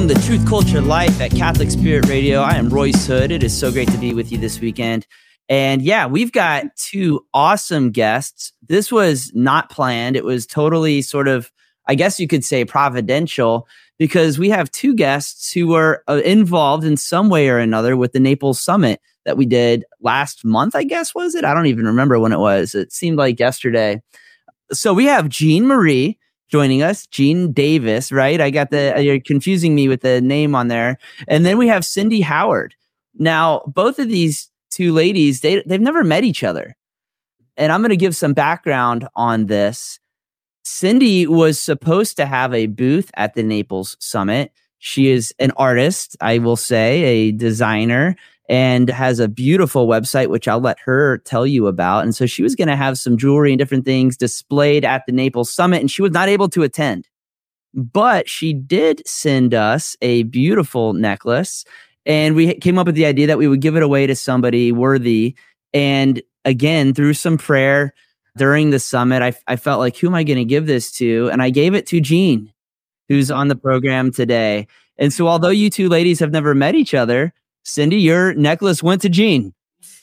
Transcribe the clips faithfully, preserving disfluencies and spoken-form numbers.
welcome to Truth Culture Life at Catholic Spirit Radio. I am Royce Hood. It is so great to be with you this weekend. And yeah, we've got two awesome guests. This was not planned. It was totally sort of, I guess you could say, providential, because we have two guests who were uh, involved in some way or another with the Naples Summit that we did last month, I guess, was it? I don't even remember when it was. It seemed like yesterday. So we have Jean Marie joining us, Jean Davis, right? I got the, you're confusing me with the name on there. And then we have Cindy Howard. Now, both of these two ladies, they, they've never met each other. And I'm going to give some background on this. Cindy was supposed to have a booth at the Naples Summit. She is an artist, I will say, a designer, and has a beautiful website, which I'll let her tell you about. And so she was going to have some jewelry and different things displayed at the Naples Summit, and she was not able to attend. But she did send us a beautiful necklace, and we came up with the idea that we would give it away to somebody worthy. And again, through some prayer during the summit, I, I felt like, who am I going to give this to? And I gave it to Jean, who's on the program today. And so although you two ladies have never met each other, Cindy, your necklace went to Jean.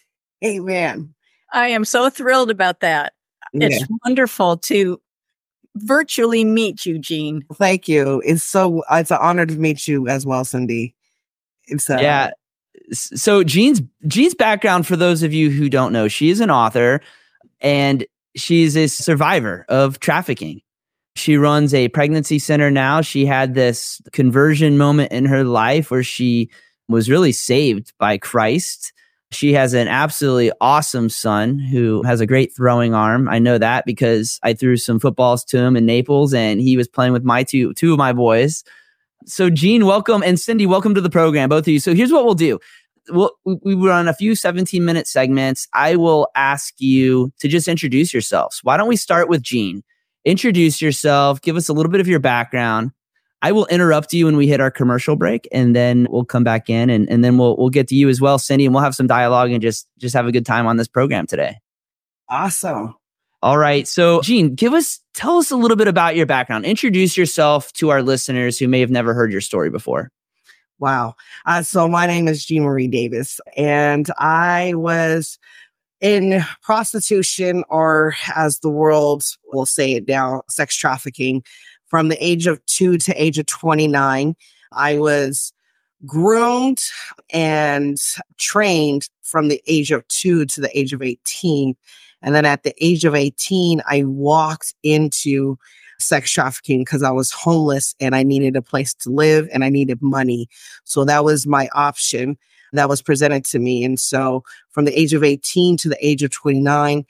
Amen. I am so thrilled about that. Yeah. It's wonderful to virtually meet you, Jean. Thank you. It's so it's an honor to meet you as well, Cindy. It's uh, yeah. So Jean's Jean's background, for those of you who don't know, she is an author and she's a survivor of trafficking. She runs a pregnancy center now. She had this conversion moment in her life where she was really saved by Christ. She has an absolutely awesome son who has a great throwing arm. I know that because I threw some footballs to him in Naples and he was playing with my two, two of my boys. So Jean, welcome. And Cindy, welcome to the program, both of you. So here's what we'll do. We'll, we were on a few seventeen minute segments. I will ask you to just introduce yourselves. Why don't we start with Jean? Introduce yourself. Give us a little bit of your background. I will interrupt you when we hit our commercial break, and then we'll come back in, and, and then we'll we'll get to you as well, Cindy, and we'll have some dialogue and just just have a good time on this program today. Awesome. All right. So, Jean, give us tell us a little bit about your background. Introduce yourself to our listeners who may have never heard your story before. Wow. Uh, so my name is Jean Marie Davis, and I was in prostitution, or as the world will say it now, sex trafficking. From the age of two to age of twenty-nine, I was groomed and trained from the age of two to the age of eighteen. And then at the age of eighteen, I walked into sex trafficking because I was homeless and I needed a place to live and I needed money. So that was my option that was presented to me. And so from the age of eighteen to the age of twenty-nine,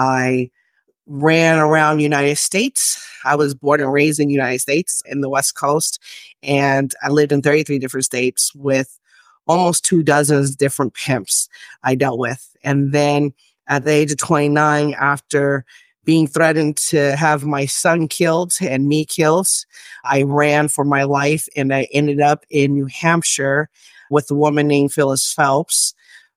I ran around the United States. I was born and raised in the United States in the West Coast, and I lived in thirty-three different states with almost two dozen different pimps I dealt with. And then at the age of twenty-nine, after being threatened to have my son killed and me killed, I ran for my life, and I ended up in New Hampshire with a woman named Phyllis Phelps,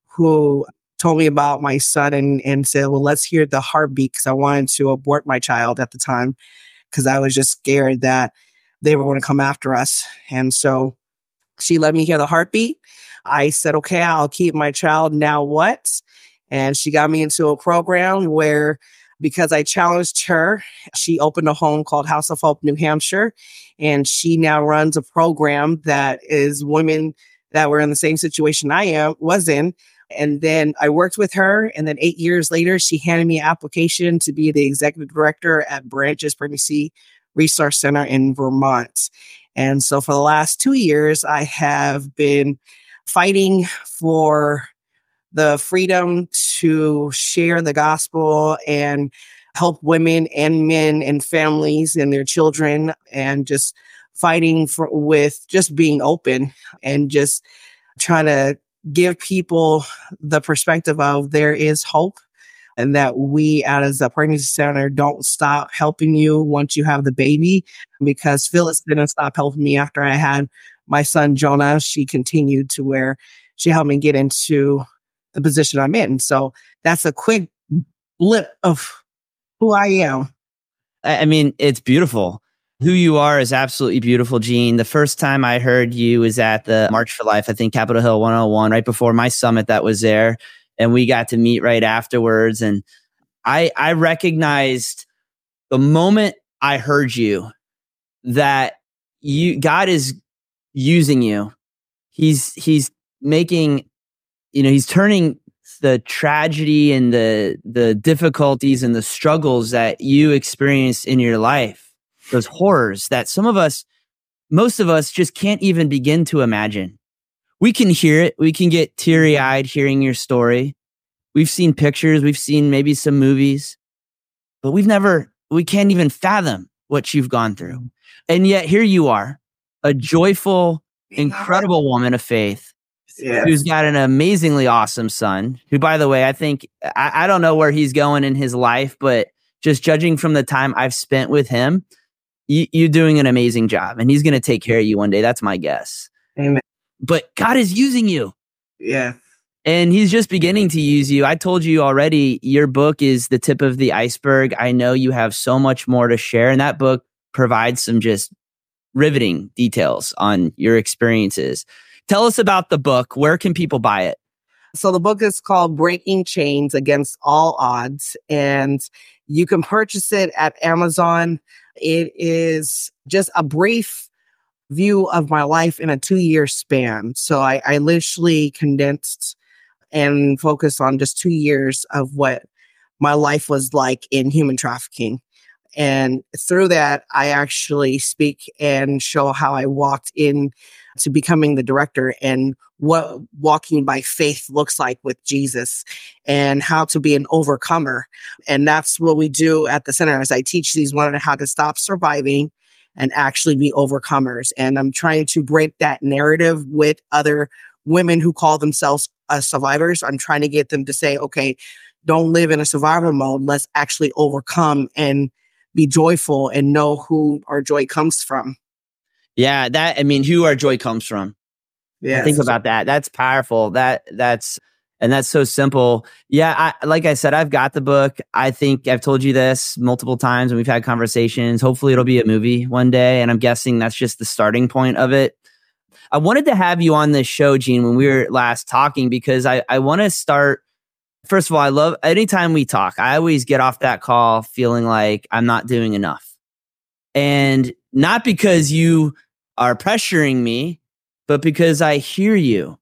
who told me about my son and, and said, well, let's hear the heartbeat, because I wanted to abort my child at the time because I was just scared that they were going to come after us. And so she let me hear the heartbeat. I said, okay, I'll keep my child. Now what? And she got me into a program where, because I challenged her, she opened a home called House of Hope, New Hampshire. And she now runs a program that is women that were in the same situation I am, was in. And then I worked with her. And then eight years later, she handed me an application to be the executive director at Branches Pregnancy Resource Center in Vermont. And so for the last two years, I have been fighting for the freedom to share the gospel and help women and men and families and their children, and just fighting for with just being open and just trying to give people the perspective of there is hope, and that we as a pregnancy center don't stop helping you once you have the baby, because Phyllis didn't stop helping me after I had my son Jonah. She continued to where she helped me get into the position I'm in. So that's a quick blip of who I am. I mean, it's beautiful. Who you are is absolutely beautiful, Jean. The first time I heard you was at the March for Life, I think Capitol Hill one oh one, right before my summit that was there. And we got to meet right afterwards. And I, I recognized the moment I heard you that you, God is using you. He's, he's making, you know, he's turning the tragedy and the, the difficulties and the struggles that you experienced in your life, those horrors that some of us, most of us just can't even begin to imagine. We can hear it. We can get teary eyed hearing your story. We've seen pictures. We've seen maybe some movies, but we've never, we can't even fathom what you've gone through. And yet here you are, a joyful, incredible woman of faith. Yes. Who's got an amazingly awesome son, who, by the way, I think, I, I don't know where he's going in his life, but just judging from the time I've spent with him, you, you're doing an amazing job, and he's going to take care of you one day. That's my guess. Amen. But God is using you. Yeah. And he's just beginning to use you. I told you already, your book is the tip of the iceberg. I know you have so much more to share, and that book provides some just riveting details on your experiences. Tell us about the book. Where can people buy it? So the book is called Breaking Chains Against All Odds, and you can purchase it at Amazon. It is just a brief view of my life in a two-year span. So I, I literally condensed and focused on just two years of what my life was like in human trafficking. And through that, I actually speak and show how I walked in to becoming the director and what walking by faith looks like with Jesus and how to be an overcomer. And that's what we do at the center, as I teach these women how to stop surviving and actually be overcomers. And I'm trying to break that narrative with other women who call themselves uh, survivors. I'm trying to get them to say, okay, don't live in a survival mode. Let's actually overcome and be joyful and know who our joy comes from. Yeah, that, I mean, who our joy comes from. Yeah. Think about that. That's powerful. That, that's, and that's so simple. Yeah. I, like I said, I've got the book. I think I've told you this multiple times and we've had conversations. Hopefully it'll be a movie one day. And I'm guessing that's just the starting point of it. I wanted to have you on this show, Jean, when we were last talking, because I, I want to start. First of all, I love anytime we talk, I always get off that call feeling like I'm not doing enough. And not because you are pressuring me, but because I hear you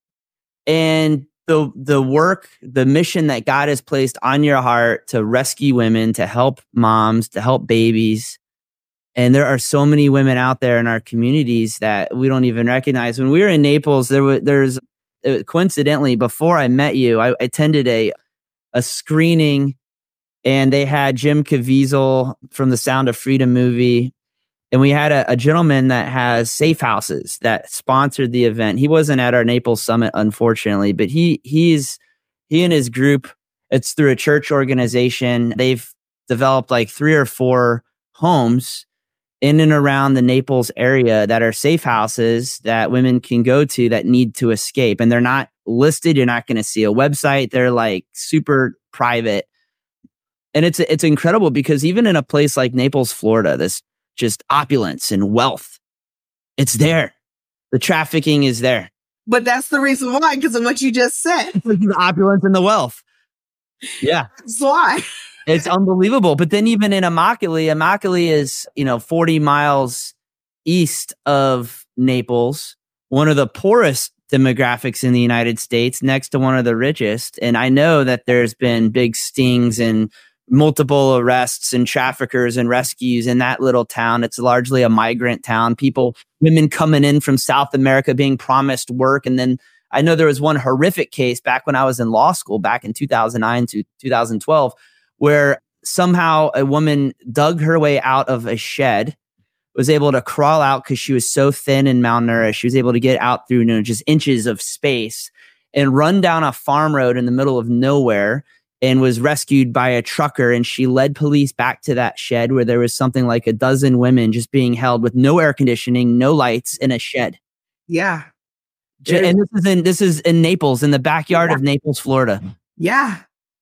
and the the work, the mission that God has placed on your heart to rescue women, to help moms, to help babies. And there are so many women out there in our communities that we don't even recognize. When we were in Naples, there was there's uh, coincidentally, before I met you, I attended a a screening, and they had Jim Caviezel from the Sound of Freedom movie. And we had a, a gentleman that has safe houses that sponsored the event. He wasn't at our Naples summit, unfortunately, but he he's he and his group, it's through a church organization. They've developed like three or four homes in and around the Naples area that are safe houses that women can go to that need to escape. And they're not listed. You're not going to see a website. They're like super private. And it's it's incredible because even in a place like Naples, Florida, this just opulence and wealth, it's there. The trafficking is there. But that's the reason why, because of what you just said. The opulence and the wealth. Yeah. That's why. It's unbelievable. But then even in Immokalee, Immokalee is, you know, forty miles east of Naples, one of the poorest demographics in the United States, next to one of the richest. And I know that there's been big stings and multiple arrests and traffickers and rescues in that little town. It's largely a migrant town. People, women coming in from South America being promised work. And then I know there was one horrific case back when I was in law school back in two thousand nine to two thousand twelve, where somehow a woman dug her way out of a shed, was able to crawl out because she was so thin and malnourished. She was able to get out through, you know, just inches of space and run down a farm road in the middle of nowhere, and was rescued by a trucker. And she led police back to that shed where there was something like a dozen women just being held with no air conditioning, no lights, in a shed. Yeah. And this is in this is in Naples, in the backyard yeah. of Naples, Florida. Yeah.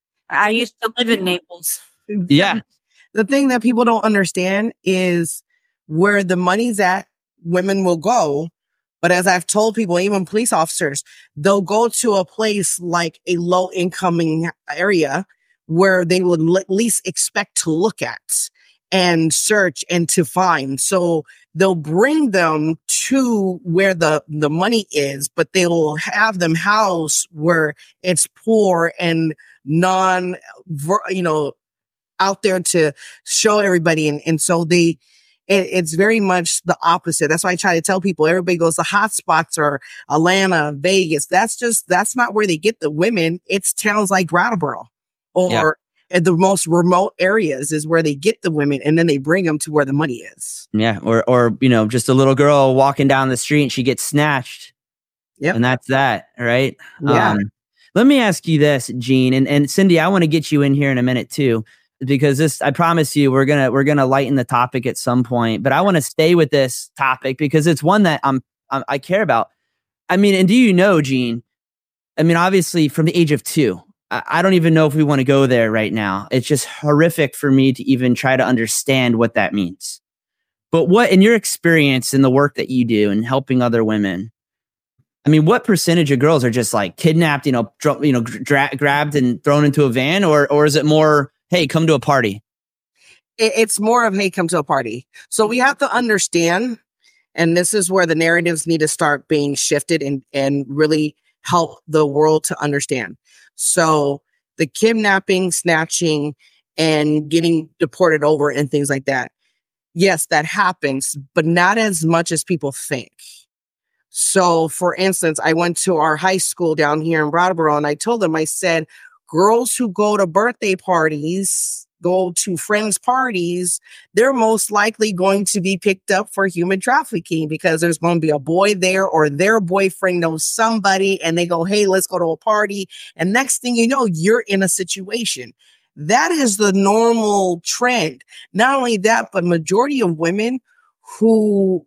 I used to live in Naples. Yeah. The thing that people don't understand is where the money's at, women will go. But as I've told people, even police officers, they'll go to a place like a low incoming area where they would l- at least expect to look at and search and to find. So they'll bring them to where the, the money is, but they will have them housed where it's poor and non, you know, out there to show everybody. And, and so they, it, it's very much the opposite. That's why I try to tell people, everybody goes to hot spots or Atlanta, Vegas. That's just, that's not where they get the women. It's towns like Brattleboro or yeah. at the most remote areas is where they get the women, and then they bring them to where the money is. Yeah. Or, or, you know, just a little girl walking down the street and she gets snatched. Yeah. And that's that. Right. Yeah. Um, let me ask you this, Jean, and, and Cindy, I want to get you in here in a minute too, because this, I promise you, we're going to, we're going to lighten the topic at some point, but I want to stay with this topic because it's one that I'm, I'm, I care about. I mean, and do you know, Jean, I mean, obviously from the age of two, I, I don't even know if we want to go there right now. It's just horrific for me to even try to understand what that means. But what, in your experience in the work that you do and helping other women, I mean, what percentage of girls are just like kidnapped, you know, dr- you know, dra- grabbed and thrown into a van, or, or is it more, hey, come to a party? It's more of, hey, come to a party. So we have to understand, and this is where the narratives need to start being shifted and, and really help the world to understand. So the kidnapping, snatching, and getting deported over and things like that. Yes, that happens, but not as much as people think. So for instance, I went to our high school down here in Brattleboro, and I told them, I said, girls who go to birthday parties, go to friends' parties, they're most likely going to be picked up for human trafficking because there's going to be a boy there or their boyfriend knows somebody and they go, hey, let's go to a party. And next thing you know, you're in a situation. That is the normal trend. Not only that, but majority of women who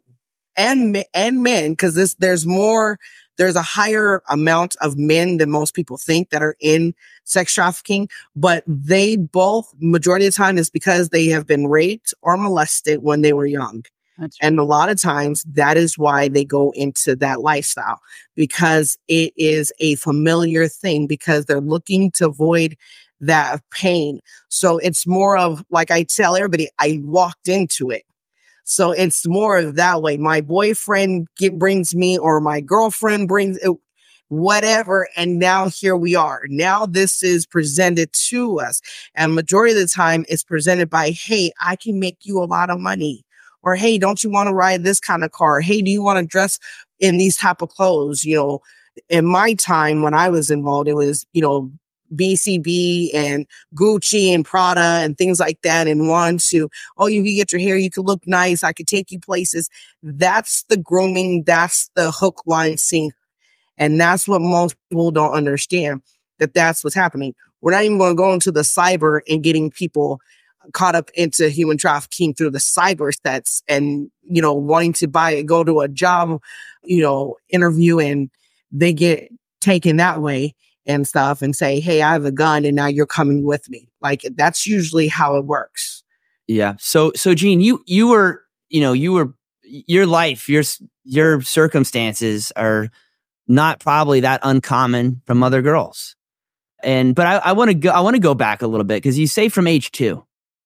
and and men, because this there's more, there's a higher amount of men than most people think that are in sex trafficking, but they both, majority of the time, is because they have been raped or molested when they were young. That's and a lot of times that is why they go into that lifestyle, because it is a familiar thing, because they're looking to avoid that pain. So it's more of, like I tell everybody, I walked into it. So it's more of that way. My boyfriend get, brings me, or my girlfriend brings it, whatever. And now here we are. Now this is presented to us. And majority of the time it's presented by, hey, I can make you a lot of money. Or, hey, don't you want to ride this kind of car? Hey, do you want to dress in these type of clothes? You know, in my time when I was involved, it was, you know, B C B and Gucci and Prada and things like that, and want to, oh, you can get your hair, you can look nice, I could take you places. That's the grooming, that's the hook, line, sinker. And that's what most people don't understand, that that's what's happening. We're not even going to go into the cyber and getting people caught up into human trafficking through the cyber sets and, you know, wanting to buy, go to a job, you know, interview, and they get taken that way and stuff and say, hey, I have a gun and now you're coming with me. Like, that's usually how it works. Yeah. So, so Jean, you, you were, you know, you were, your life, your, your circumstances are not probably that uncommon from other girls. And, but I, I want to go, I want to go back a little bit, because you say from age two.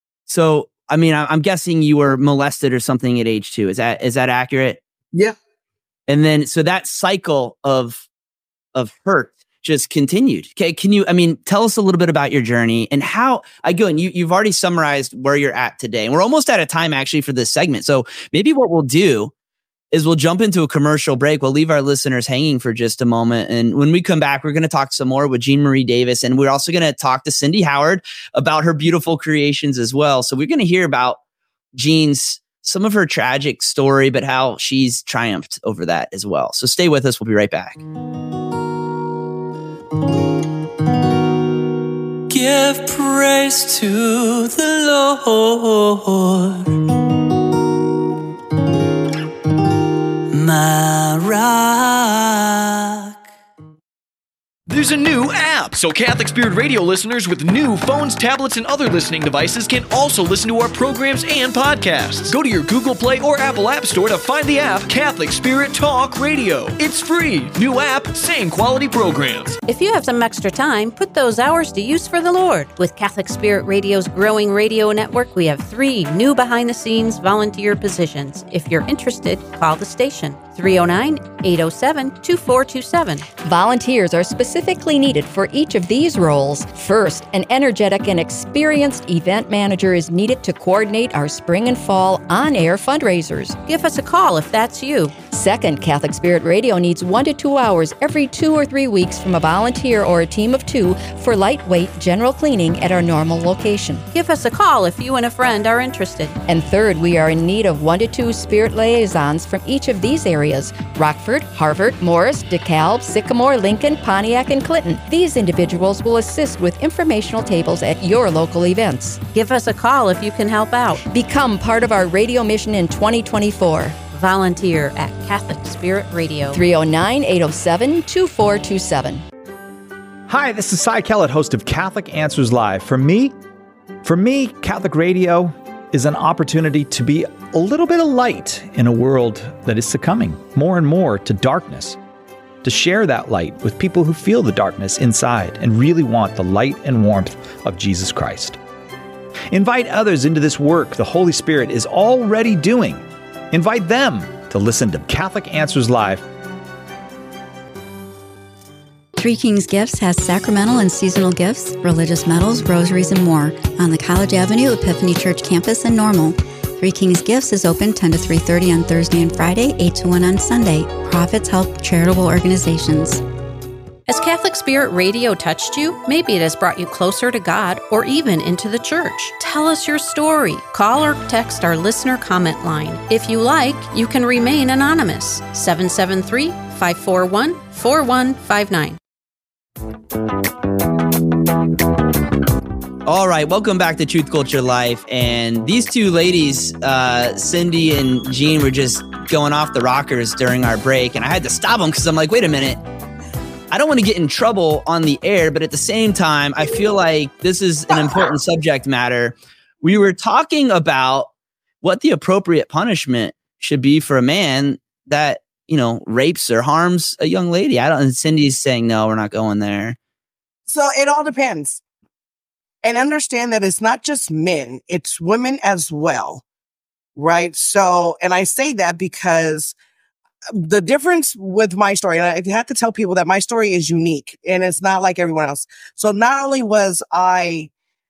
So, I mean, I, I'm guessing you were molested or something at age two. Is that, is that accurate? Yeah. And then, so that cycle of, of hurt just continued. Okay. Can you, I mean, tell us a little bit about your journey and how, again, you, you've already summarized where you're at today, and we're almost out of time actually for this segment. So maybe what we'll do is we'll jump into a commercial break. We'll leave our listeners hanging for just a moment. And when we come back, we're going to talk some more with Jean Marie Davis. And we're also going to talk to Cindy Howard about her beautiful creations as well. So we're going to hear about Jean's, some of her tragic story, but how she's triumphed over that as well. So stay with us. We'll be right back. Give praise to the Lord, my rock. There's a new app, so Catholic Spirit Radio listeners with new phones, tablets, and other listening devices can also listen to our programs and podcasts. Go to your Google Play or Apple App Store to find the app Catholic Spirit Talk Radio. It's free. New app, same quality programs. If you have some extra time, put those hours to use for the Lord. With Catholic Spirit Radio's growing radio network, we have three new behind-the-scenes volunteer positions. If you're interested, call the station, three oh nine, eight oh seven, two four two seven. Volunteers are specifically needed for each of these roles. First, an energetic and experienced event manager is needed to coordinate our spring and fall on-air fundraisers. Give us a call if that's you. Second, Catholic Spirit Radio needs one to two hours every two or three weeks from a volunteer or a team of two for lightweight general cleaning at our normal location. Give us a call if you and a friend are interested. And third, we are in need of one to two spirit liaisons from each of these areas: Rockford, Harvard, Morris, DeKalb, Sycamore, Lincoln, Pontiac, and Clinton. These individuals will assist with informational tables at your local events. Give us a call if you can help out. Become part of our radio mission in twenty twenty-four. Volunteer at Catholic Spirit Radio. three oh nine, eight oh seven, two four two seven. Hi, this is Cy Kellett, host of Catholic Answers Live. For me, for me, Catholic Radio is an opportunity to be a little bit of light in a world that is succumbing more and more to darkness. To share that light with people who feel the darkness inside and really want the light and warmth of Jesus Christ. Invite others into this work the Holy Spirit is already doing. Invite them to listen to Catholic Answers Live. Three Kings Gifts has sacramental and seasonal gifts, religious medals, rosaries, and more on the College Avenue Epiphany Church campus in Normal. Three Kings Gifts is open ten to three thirty on Thursday and Friday, eight to one on Sunday. Profits help charitable organizations. Has Catholic Spirit Radio touched you? Maybe it has brought you closer to God or even into the church. Tell us your story. Call or text our listener comment line. If you like, you can remain anonymous. seven seven three, five four one, four one five nine. All right, welcome back to Truth Culture Life. And these two ladies, uh, Cindy and Jean, were just going off the rockers during our break. And I had to stop them because I'm like, wait a minute. I don't want to get in trouble on the air, but at the same time, I feel like this is an important subject matter. We were talking about what the appropriate punishment should be for a man that, you know, rapes or harms a young lady. I don't, and Cindy's saying, no, we're not going there. So it all depends. And understand that it's not just men, it's women as well. Right. So, and I say that because the difference with my story, and I have to tell people that my story is unique and it's not like everyone else. So not only was I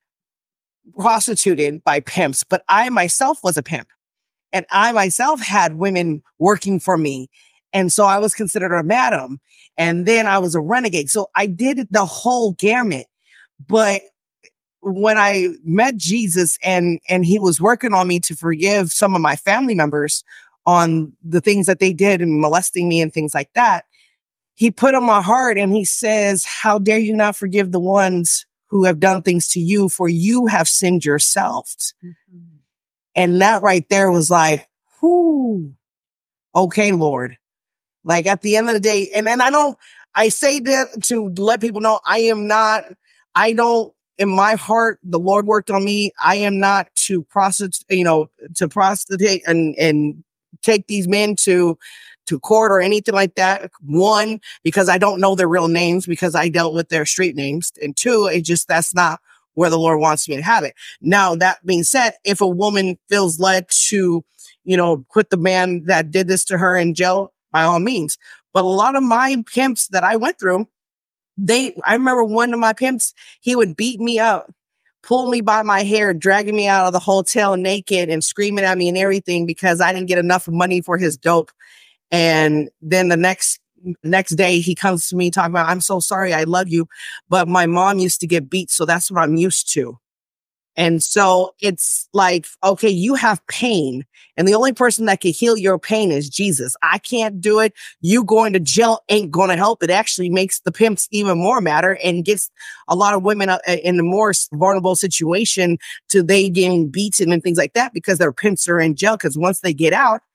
prostituted by pimps, but I myself was a pimp and I myself had women working for me. And so I was considered a madam and then I was a renegade. So I did the whole gamut. But when I met Jesus and, and he was working on me to forgive some of my family members on the things that they did and molesting me and things like that, he put on my heart and he says, how dare you not forgive the ones who have done things to you, for you have sinned yourself. Mm-hmm. And that right there was like, whoo, okay, Lord. Like at the end of the day, and, and I don't, I say that to let people know I am not, I don't, in my heart, the Lord worked on me. I am not to prostitute, you know, to prostitute and, and, take these men to to court or anything like that. One, because I don't know their real names because I dealt with their street names. And two, it just, that's not where the Lord wants me to have it. Now, that being said, if a woman feels led to, you know, put the man that did this to her in jail, by all means. But a lot of my pimps that I went through, they, I remember one of my pimps, he would beat me up, pull me by my hair, dragging me out of the hotel naked and screaming at me and everything because I didn't get enough money for his dope. And then the next next day he comes to me talking about, I'm so sorry, I love you, but my mom used to get beat, so that's what I'm used to. And so it's like, okay, you have pain, and the only person that can heal your pain is Jesus. I can't do it. You going to jail ain't going to help. It actually makes the pimps even more matter and gets a lot of women in a more vulnerable situation to they getting beaten and things like that because their pimps are in jail. Because once they get out,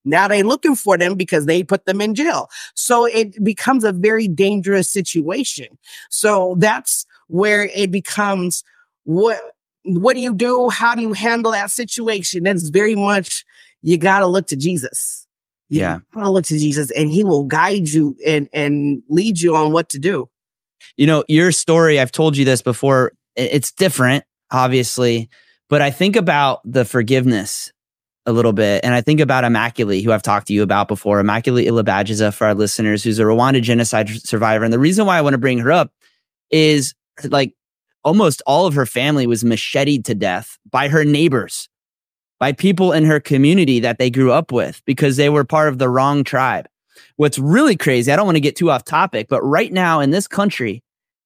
Now they're looking for them because they put them in jail. So it becomes a very dangerous situation. So that's where it becomes, what what do you do? How do you handle that situation? That's very much, you got to look to Jesus. You Yeah. gotta look to Jesus, and he will guide you and, and lead you on what to do. You know, your story, I've told you this before, it's different, obviously, but I think about the forgiveness a little bit. And I think about Immaculée, who I've talked to you about before, Immaculée Ilibagiza, for our listeners, who's a Rwanda genocide survivor. And the reason why I want to bring her up is, like, almost all of her family was macheted to death by her neighbors, by people in her community that they grew up with, because they were part of the wrong tribe. What's really crazy, I don't want to get too off topic, but right now in this country,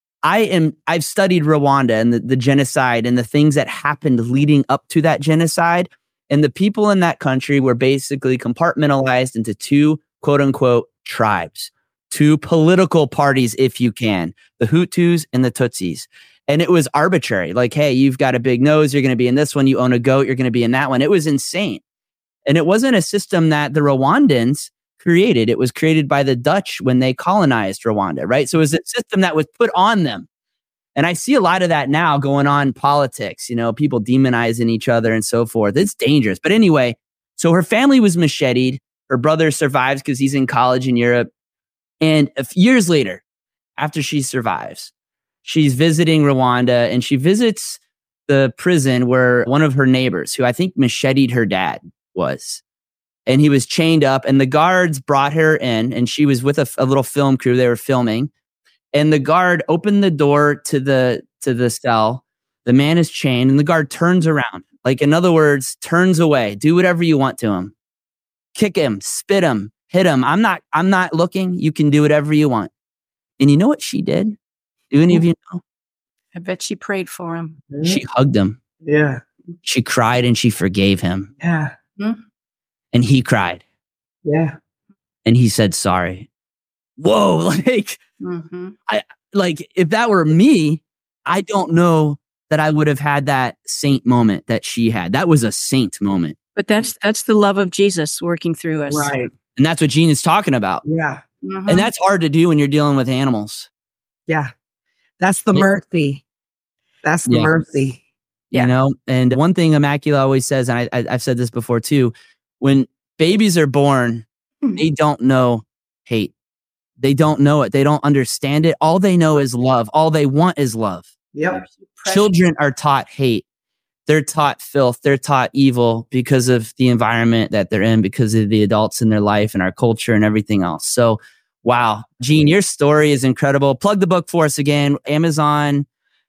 I am, I've studied Rwanda and the, the genocide and the things that happened leading up to that genocide. And the people in that country were basically compartmentalized into two, quote unquote, tribes, two political parties, if you can, the Hutus and the Tutsis. And it was arbitrary. Like, hey, you've got a big nose, you're going to be in this one. You own a goat, you're going to be in that one. It was insane. And it wasn't a system that the Rwandans created. It was created by the Dutch when they colonized Rwanda, right? So it was a system that was put on them. And I see a lot of that now going on in politics, you know, people demonizing each other and so forth. It's dangerous. But anyway, so her family was macheted. Her brother survives because he's in college in Europe. And a few years later, after she survives, she's visiting Rwanda, and she visits the prison where one of her neighbors, who I think macheted her dad, was. And he was chained up, and the guards brought her in, and she was with a, a little film crew. They were filming. And the guard opened the door to the to the cell. The man is chained, and the guard turns around. Like, in other words, turns away. Do whatever you want to him. Kick him, spit him, hit him. I'm not, I'm not looking. You can do whatever you want. And you know what she did? Do any of you know? I bet she prayed for him. She hugged him. Yeah. She cried and she forgave him. Yeah. Mm-hmm. And he cried. Yeah. And he said sorry. Whoa, like, Mm-hmm. I like if that were me, I don't know that I would have had that saint moment that she had. That was a saint moment. But that's that's the love of Jesus working through us. Right. And that's what Jean is talking about. Yeah. Mhm. And that's hard to do when you're dealing with animals. Yeah. That's the Yeah. mercy. That's the Yeah. mercy. You know, and one thing Immaculée always says, and I, I, I've said this before too, when babies are born, they don't know hate. They don't know it. They don't understand it. All they know is love. All they want is love. Yep. Children are taught hate. They're taught filth. They're taught evil because of the environment that they're in, because of the adults in their life and our culture and everything else. So, wow. Jean, your story is incredible. Plug the book for us again, Amazon.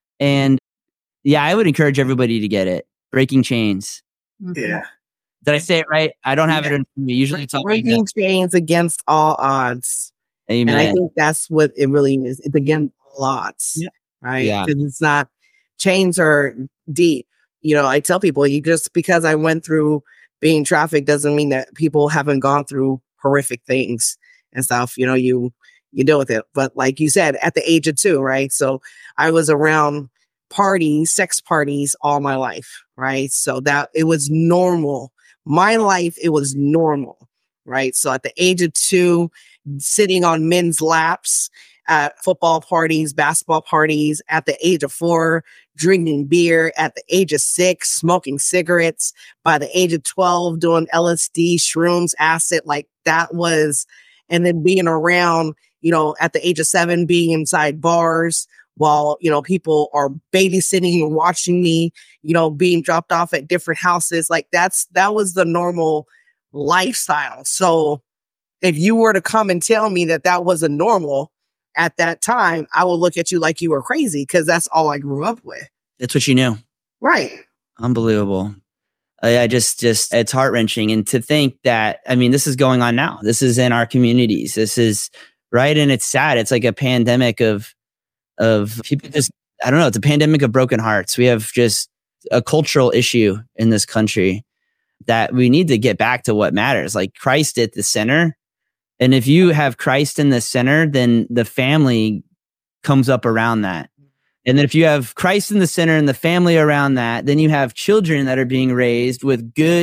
And yeah, I would encourage everybody to get it. Breaking Chains. Yeah. Did I say it right? I don't have it in me. Usually it's all Breaking chains against all odds. Amen. And I think that's what it really is. It's against all odds. Yeah. Right? Yeah. Because it's not, chains are deep. You know, I tell people, you just, because I went through being trafficked doesn't mean that people haven't gone through horrific things and stuff. You know, you, you deal with it. But like you said, at the age of two, right? So I was around parties, sex parties all my life, right? So that it was normal. My life, it was normal, right? So at the age of two, sitting on men's laps at football parties, basketball parties, at the age of four, drinking beer, at the age of six, smoking cigarettes, by the age of twelve, doing L S D, shrooms, acid, like that was, and then being around, you know, at the age of seven, being inside bars while, you know, people are babysitting and watching me, you know, being dropped off at different houses. Like that's, that was the normal lifestyle. So if you were to come and tell me that that wasn't normal at that time, I would look at you like you were crazy, because that's all I grew up with. That's what you knew. Right. Unbelievable. I, I just, just, it's heart wrenching. And to think that, I mean, this is going on now. This is in our communities. This is right. And it's sad. It's like a pandemic of, of people just, I don't know. It's a pandemic of broken hearts. We have just a cultural issue in this country that we need to get back to what matters, like Christ at the center. And if you have Christ in the center, then the family comes up around that. And then if you have Christ in the center and the family around that, then you have children that are being raised with good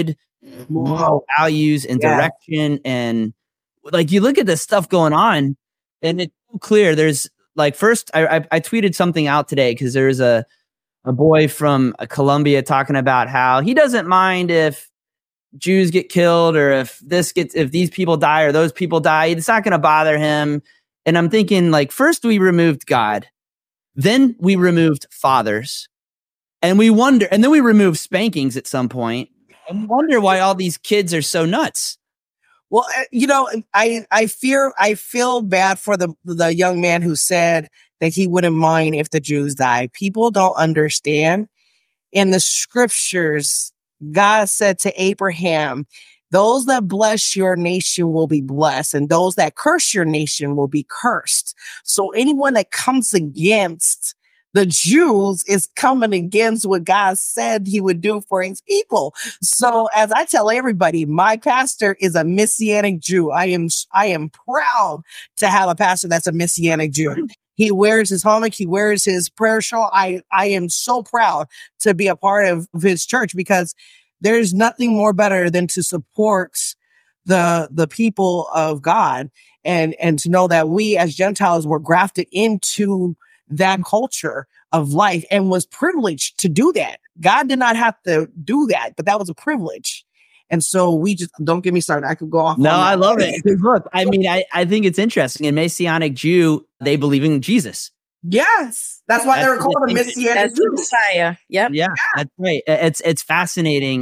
moral values and Yeah. direction. And like, you look at this stuff going on and it's so clear. There's like, first I, I, I tweeted something out today because there's a, a boy from Colombia talking about how he doesn't mind if Jews get killed or if this gets, if these people die or those people die, it's not going to bother him. And I'm thinking, like, first we removed God, then we removed fathers, and we wonder, and then we removed spankings at some point, and wonder why all these kids are so nuts. Well, uh, you know, I, I fear, I feel bad for the, the young man who said that he wouldn't mind if the Jews died. People don't understand. In the scriptures, God said to Abraham, those that bless your nation will be blessed, and those that curse your nation will be cursed. So anyone that comes against the Jews is coming against what God said he would do for his people. So as I tell everybody, my pastor is a Messianic Jew. I am, I am proud to have a pastor that's a Messianic Jew. He wears his helmet. He wears his prayer shawl. I, I am so proud to be a part of his church, because there's nothing more better than to support the, the people of God, and, and to know that we as Gentiles were grafted into that culture of life and was privileged to do that. God did not have to do that, but that was a privilege. And so we just, don't get me started. I could go off. No, on that. I love it. Look, I mean, I, I think it's interesting. In Messianic Jew, they believe in Jesus. Yes. That's why they were called a Messianic That's the Jew. Messiah. Yep. Yeah, that's right. It's it's fascinating.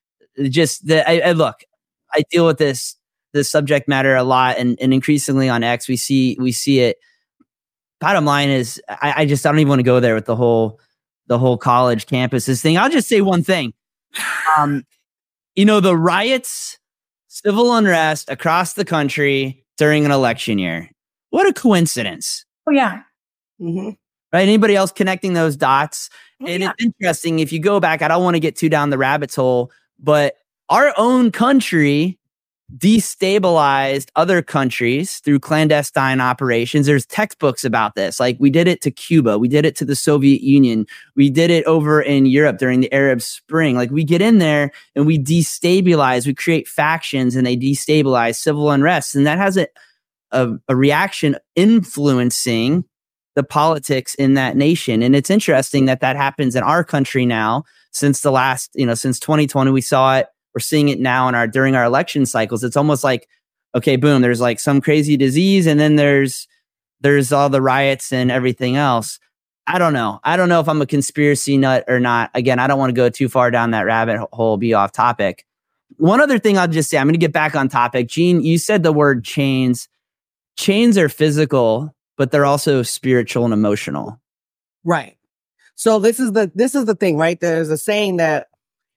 Just the I, I look, I deal with this this subject matter a lot, and, and increasingly on X, we see we see it. Bottom line is, I, I just I don't even want to go there with the whole the whole college campuses thing. I'll just say one thing. Um, you know, the riots, civil unrest across the country during an election year. What a coincidence. Oh, yeah. Mm-hmm. Right? Anybody else connecting those dots? Oh, and yeah. it's interesting, if you go back, I don't want to get too down the rabbit hole, but our own country destabilized other countries through clandestine operations. There's textbooks about this. Like, we did it to Cuba. We did it to the Soviet Union. We did it over in Europe during the Arab Spring. Like, we get in there and we destabilize, we create factions, and they destabilize civil unrest. And that has a, a, a reaction influencing the politics in that nation. And it's interesting that that happens in our country now. Since the last, you know, since twenty twenty, we saw it. We're seeing it now in our during our election cycles. It's almost like, okay, boom, there's like some crazy disease, and then there's there's all the riots and everything else. I don't know. I don't know if I'm a conspiracy nut or not. Again, I don't want to go too far down that rabbit hole, be off topic. One other thing I'll just say, I'm going to get back on topic. Gene, you said the word chains. Chains are physical, but they're also spiritual and emotional. Right. So this is the this is the thing, right? There's a saying that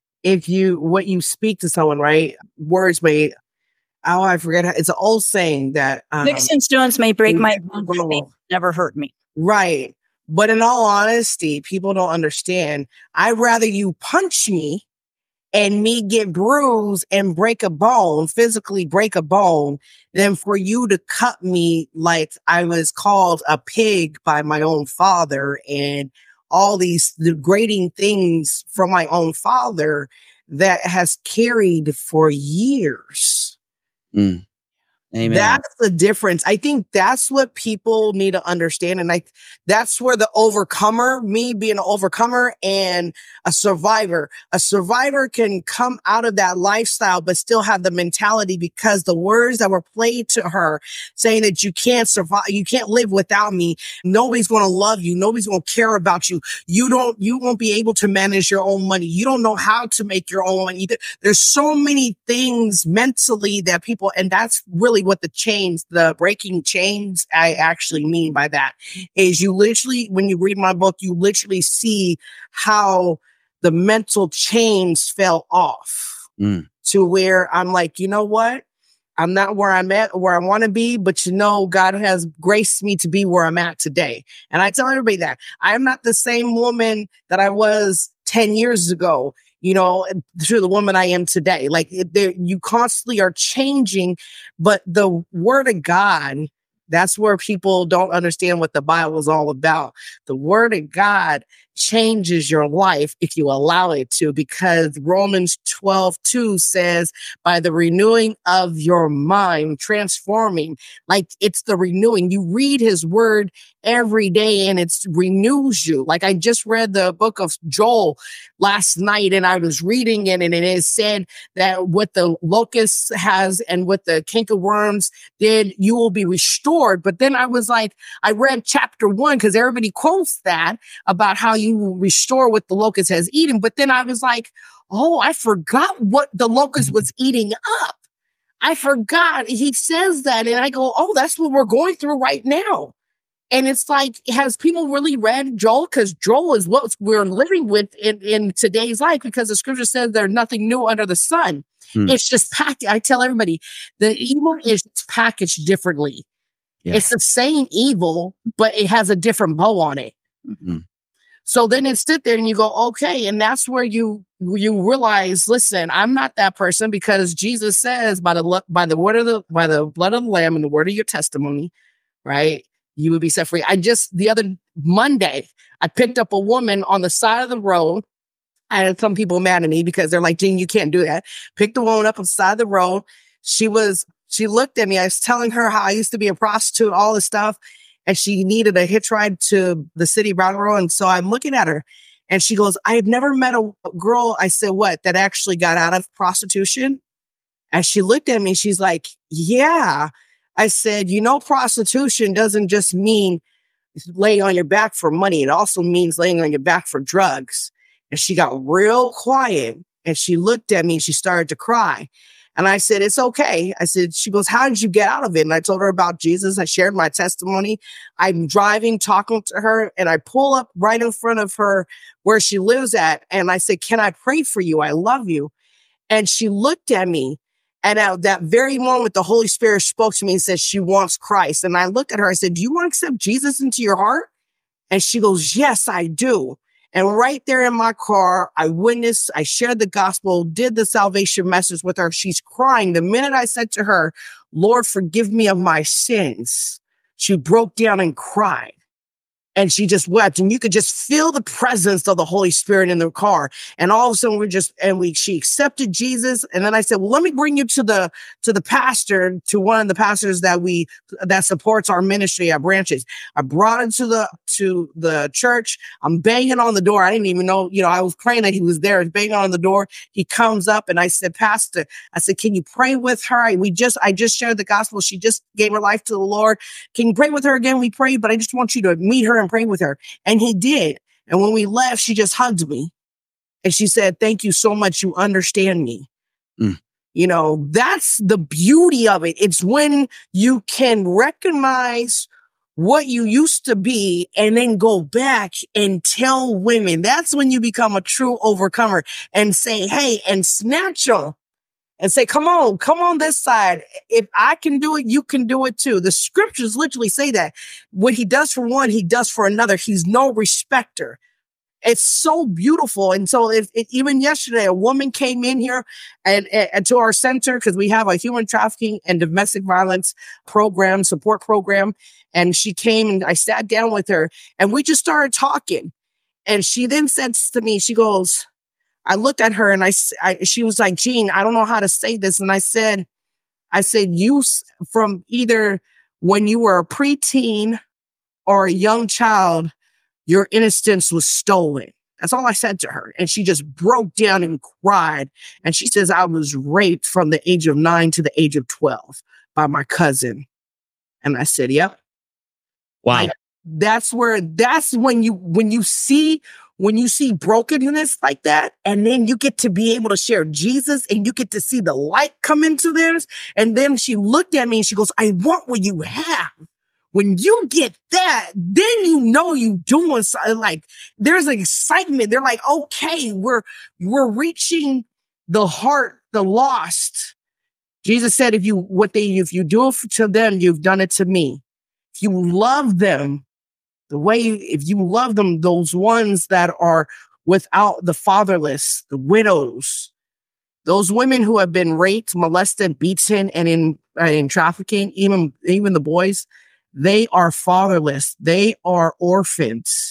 if you, what you speak to someone, right? Words may, oh, I forget. How, it's an old saying that. Um, Sticks and stones may break my bones, but they never hurt me. Right. But in all honesty, people don't understand. I'd rather you punch me and me get bruised and break a bone, physically break a bone, than for you to cut me like I was called a pig by my own father and all these degrading things from my own father that has carried for years. Mm. Amen. That's the difference. I think that's what people need to understand. And I, that's where the overcomer, me being an overcomer and a survivor, a survivor can come out of that lifestyle, but still have the mentality, because the words that were played to her saying that you can't survive, you can't live without me. Nobody's going to love you. Nobody's going to care about you. You don't, you won't be able to manage your own money. You don't know how to make your own money. There's so many things mentally that people, and that's really what the chains, the breaking chains, I actually mean by that is you literally, when you read my book, you literally see how the mental chains fell off mm. to where I'm like, you know what? I'm not where I'm at, where I want to be, but you know, God has graced me to be where I'm at today. And I tell everybody that I'm not the same woman that I was ten years ago, you know, to the woman I am today. Like, you constantly are changing, but the word of God, that's where people don't understand what the Bible is all about. The word of God changes your life if you allow it to, because Romans twelve two says, by the renewing of your mind, transforming, like it's the renewing. You read his word every day and it renews you. Like I just read the book of Joel last night and I was reading it, and it said that what the locust has and what the cankerworms did, you will be restored. But then I was like, I read chapter one because everybody quotes that about how you will restore what the locust has eaten. But then I was like, oh, I forgot what the locust was eating up. I forgot. He says that. And I go, oh, that's what we're going through right now. And it's like, has people really read Joel? Because Joel is what we're living with in, in today's life, because the scripture says there's nothing new under the sun. Hmm. It's just packed. I tell everybody, the evil is packaged differently. Yeah. It's the same evil, but it has a different bow on it. Mm-hmm. So then it sit there and you go, okay. And that's where you you realize, listen, I'm not that person, because Jesus says by the by the word of the by the blood of the Lamb and the word of your testimony, right? You would be set free. I just, the other Monday, I picked up a woman on the side of the road. I had some people mad at me because they're like, Jean, you can't do that. Picked the woman up on the side of the road. She was, she looked at me. I was telling her how I used to be a prostitute, all this stuff. And she needed a hitch ride to the city of Brattleboro. And so I'm looking at her and she goes, I have never met a girl, I said, what, that actually got out of prostitution? And she looked at me. She's like, yeah. I said, you know, prostitution doesn't just mean laying on your back for money. It also means laying on your back for drugs. And she got real quiet and she looked at me and she started to cry. And I said, it's okay. I said, she goes, how did you get out of it? And I told her about Jesus. I shared my testimony. I'm driving, talking to her, and I pull up right in front of her where she lives at. And I said, can I pray for you? I love you. And she looked at me. And at that very moment, the Holy Spirit spoke to me and said, she wants Christ. And I looked at her, I said, do you want to accept Jesus into your heart? And she goes, yes, I do. And right there in my car, I witnessed, I shared the gospel, did the salvation message with her. She's crying. The minute I said to her, Lord, forgive me of my sins, she broke down and cried. And she just wept, and you could just feel the presence of the Holy Spirit in the car. And all of a sudden, we're just, and we, she accepted Jesus. And then I said, well, let me bring you to the, to the pastor, to one of the pastors that we, that supports our ministry, our branches. I brought him to the, to the church. I'm banging on the door. I didn't even know, you know, I was praying that he was there. I was banging on the door. He comes up and I said, Pastor, I said, can you pray with her? We just, I just shared the gospel. She just gave her life to the Lord. Can you pray with her again? We prayed, but I just want you to meet her and pray with her. And he did. And when we left, she just hugged me and she said, thank you so much. You understand me. Mm. You know, that's the beauty of it. It's when you can recognize what you used to be and then go back and tell women. That's when you become a true overcomer and say, hey, and snatch them. And say, come on, come on this side. If I can do it, you can do it too. The scriptures literally say that. What he does for one, he does for another. He's no respecter. It's so beautiful. And so if, if, even yesterday, a woman came in here and, and to our center, because we have a human trafficking and domestic violence program, support program. And she came and I sat down with her and we just started talking. And she then said to me, she goes, I looked at her and I, I, she was like, Jean, I don't know how to say this. And I said, I said, you from either when you were a preteen or a young child, your innocence was stolen. That's all I said to her. And she just broke down and cried. And she says, I was raped from the age of nine to the age of twelve by my cousin. And I said, yep. Wow. Like, that's where, that's when you, when you see When you see brokenness like that, and then you get to be able to share Jesus and you get to see the light come into theirs. And then she looked at me and she goes, I want what you have. When you get that, then you know you're doing something. Like there's an excitement. They're like, okay, we're, we're reaching the heart, the lost. Jesus said, if you, what they, if you do it to them, you've done it to me. If you love them, the way, if you love them, those ones that are without the fatherless, the widows, those women who have been raped, molested, beaten, and in, uh, in trafficking, even, even the boys, they are fatherless. They are orphans.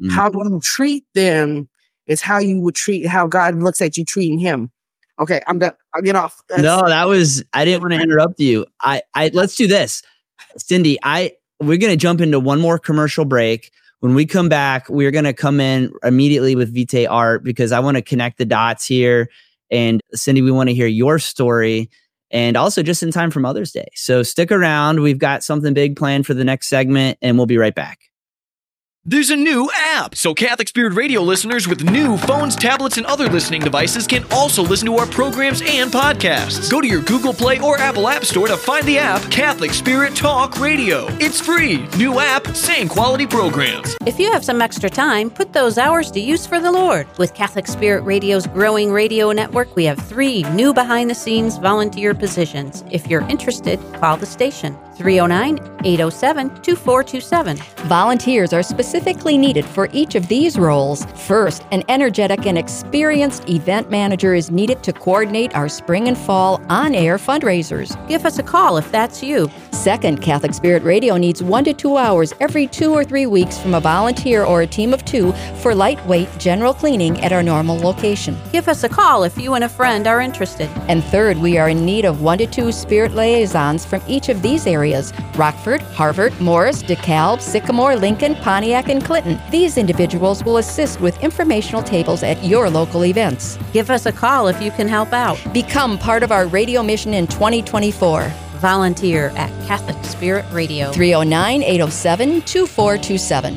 Mm. How you treat them is how you would treat, how God looks at you treating him. Okay, I'm done. I'll get off. That's- No, that was, I didn't want to interrupt you. I, I, let's do this. Cindy, I, we're going to jump into one more commercial break. When we come back, we're going to come in immediately with Vitae Art because I want to connect the dots here. And Cindy, we want to hear your story and also just in time for Mother's Day. So stick around. We've got something big planned for the next segment and we'll be right back. There's a new app, so Catholic Spirit Radio listeners with new phones, tablets, and other listening devices can also listen to our programs and podcasts. Go to your Google Play or Apple App Store to find the app Catholic Spirit Talk Radio. It's free. New app, same quality programs. If you have some extra time, put those hours to use for the Lord. With Catholic Spirit Radio's growing radio network, we have three new behind-the-scenes volunteer positions. If you're interested, call the station. three oh nine, eight oh seven, two four two seven. Volunteers are specifically needed for each of these roles. First, an energetic and experienced event manager is needed to coordinate our spring and fall on-air fundraisers. Give us a call if that's you. Second, Catholic Spirit Radio needs one to two hours every two or three weeks from a volunteer or a team of two for lightweight general cleaning at our normal location. Give us a call if you and a friend are interested. And third, we are in need of one to two spirit liaisons from each of these areas: Rockford, Harvard, Morris, DeKalb, Sycamore, Lincoln, Pontiac, and Clinton. These individuals will assist with informational tables at your local events. Give us a call if you can help out. Become part of our radio mission in twenty twenty-four. Volunteer at Catholic Spirit Radio. three oh nine, eight oh seven, two four two seven.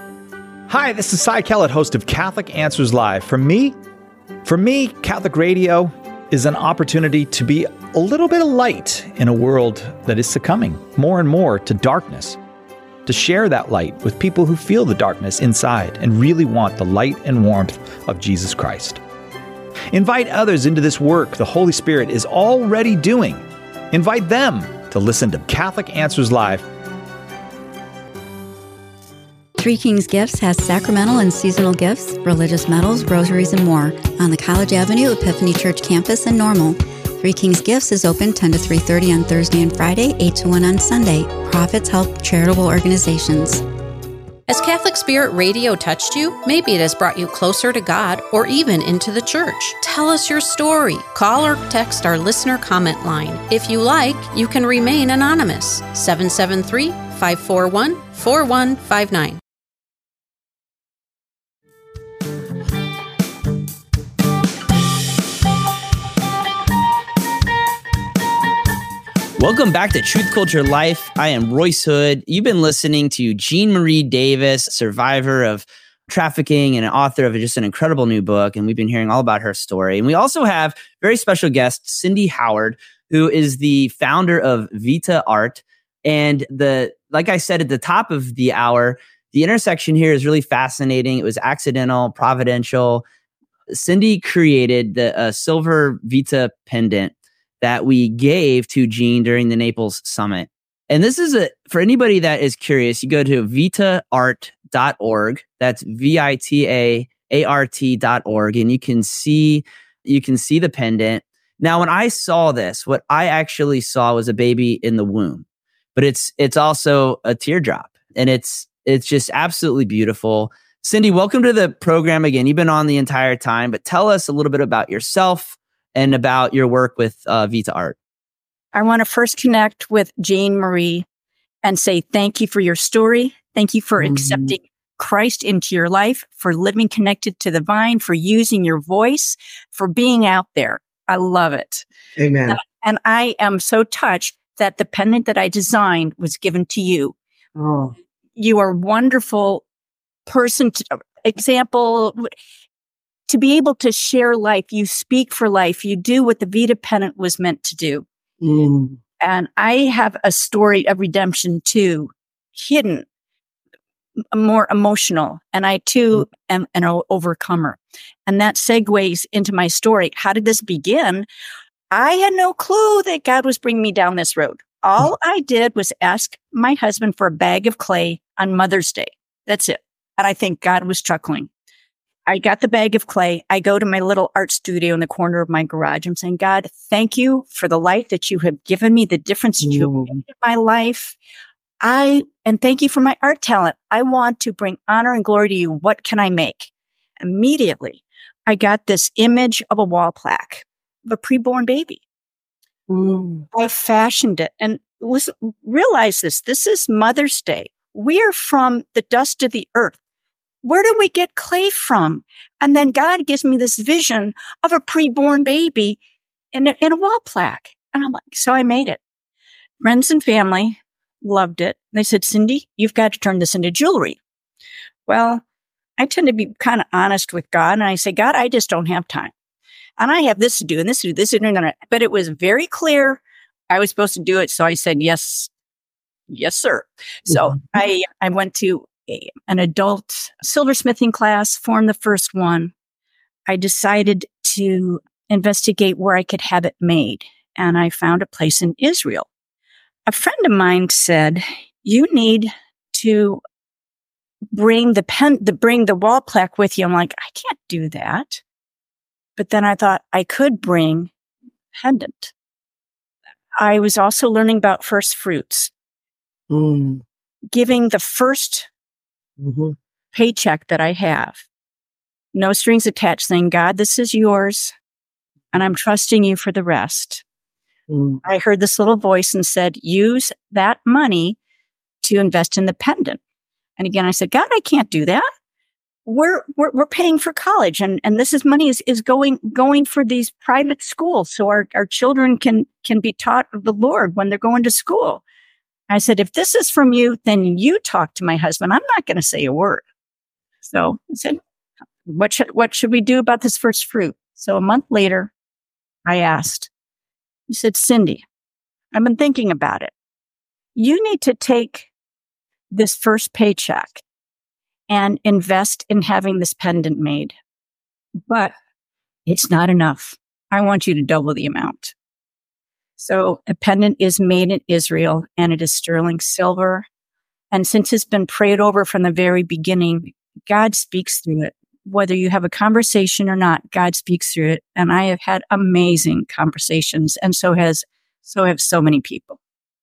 Hi, this is Cy Kellett, host of Catholic Answers Live. For me, for me, Catholic Radio is an opportunity to be a little bit of light in a world that is succumbing more and more to darkness. To share that light with people who feel the darkness inside and really want the light and warmth of Jesus Christ. Invite others into this work the Holy Spirit is already doing. Invite them to listen to Catholic Answers Live. Three Kings Gifts has sacramental and seasonal gifts, religious medals, rosaries, and more on the College Avenue Epiphany Church campus in Normal. Three Kings Gifts is open ten to three thirty on Thursday and Friday, eight to one on Sunday. Profits help charitable organizations. Has Catholic Spirit Radio touched you? Maybe it has brought you closer to God or even into the church. Tell us your story. Call or text our listener comment line. If you like, you can remain anonymous. seven seven three, five four one, four one five nine. Welcome back to Truth Culture Life. I am Royce Hood. You've been listening to Jean Marie Davis, survivor of trafficking and an author of just an incredible new book. And we've been hearing all about her story. And we also have very special guest, Cindy Howard, who is the founder of Vitae Art. And the, like I said at the top of the hour, the intersection here is really fascinating. It was accidental, providential. Cindy created the uh, silver Vitae pendant that we gave to Jean during the Naples summit. And this is a, for anybody that is curious, you go to vitae art dot org. That's V I T A A R T dot org. And you can see, you can see the pendant. Now, when I saw this, what I actually saw was a baby in the womb, but it's, it's also a teardrop, and it's, it's just absolutely beautiful. Cindy, welcome to the program again. You've been on the entire time, but tell us a little bit about yourself and about your work with uh, Vitae Art. I want to first connect with Jean Marie and say thank you for your story. Thank you for mm-hmm. accepting Christ into your life, for living connected to the vine, for using your voice, for being out there. I love it. Amen. Uh, and I am so touched that the pendant that I designed was given to you. Oh. You are a wonderful person, to, example, to be able to share life. You speak for life. You do what the Vitae pendant was meant to do. Mm. And I have a story of redemption too, hidden, more emotional. And I too am an overcomer. And that segues into my story. How did this begin? I had no clue that God was bringing me down this road. All I did was ask my husband for a bag of clay on Mother's Day. That's it. And I think God was chuckling. I got the bag of clay. I go to my little art studio in the corner of my garage. I'm saying, God, thank you for the light that you have given me, the difference that you have made in my life. I, and thank you for my art talent. I want to bring honor and glory to you. What can I make? Immediately, I got this image of a wall plaque of a preborn baby. Mm. I fashioned it. And listen, realize this. This is Mother's Day. We are from the dust of the earth. Where do we get clay from? And then God gives me this vision of a preborn baby in a, in a wall plaque. And I'm like, so I made it. Friends and family loved it. They said, Cindy, you've got to turn this into jewelry. Well, I tend to be kind of honest with God. And I say, God, I just don't have time. And I have this to do and this to do, this to do. And that. But it was very clear I was supposed to do it. So I said, yes, yes, sir. So mm-hmm. I, I went to a, an adult silversmithing class, formed the first one. I decided to investigate where I could have it made. And I found a place in Israel. A friend of mine said, you need to bring the pen, the bring the wall plaque with you. I'm like, I can't do that. But then I thought I could bring pendant. I was also learning about first fruits, mm. giving the first mm-hmm. paycheck that I have, no strings attached, saying, God, this is yours, and I'm trusting you for the rest. Mm. I heard this little voice and said, use that money to invest in the pendant. And again, I said, God, I can't do that. We're, we're, we're paying for college and, and this is money is, is going, going for these private schools. So our, our children can, can be taught of the Lord when they're going to school. I said, if this is from you, then you talk to my husband. I'm not going to say a word. So I said, what should, what should we do about this first fruit? So a month later, I asked, he said, Cindy, I've been thinking about it. You need to take this first paycheck and invest in having this pendant made. But it's not enough. I want you to double the amount. So a pendant is made in Israel and it is sterling silver. And since it's been prayed over from the very beginning, God speaks through it. Whether you have a conversation or not, God speaks through it. And I have had amazing conversations. And so has, so have so many people.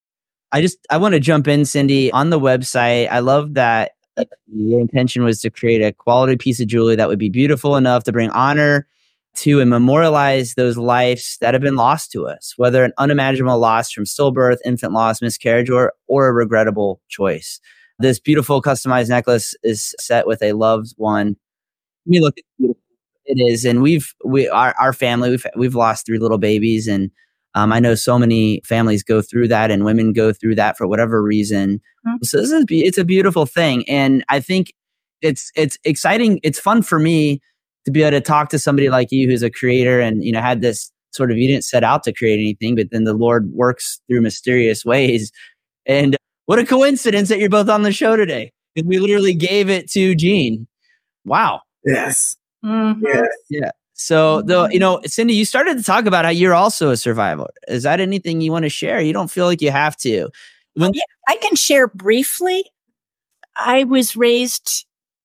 I just, I want to jump in, Cindy, on the website. I love that your intention was to create a quality piece of jewelry that would be beautiful enough to bring honor to and memorialize those lives that have been lost to us, whether an unimaginable loss from stillbirth, infant loss, miscarriage, or, or a regrettable choice. This beautiful customized necklace is set with a loved one. Let me look at beautiful it is. And we've, we, our, our family, we've, we've lost three little babies. And um, I know so many families go through that and women go through that for whatever reason. Mm-hmm. So this is, it's a beautiful thing. And I think it's, it's exciting. It's fun for me to be able to talk to somebody like you, who's a creator and, you know, had this sort of, you didn't set out to create anything, but then the Lord works through mysterious ways. And what a coincidence that you're both on the show today. Because we literally gave it to Gene. Wow. Yes. Mm-hmm. Yes. Yeah. So, though, you know, Cindy, you started to talk about how you're also a survivor. Is that anything you want to share? You don't feel like you have to. When- yeah, I can share briefly. I was raised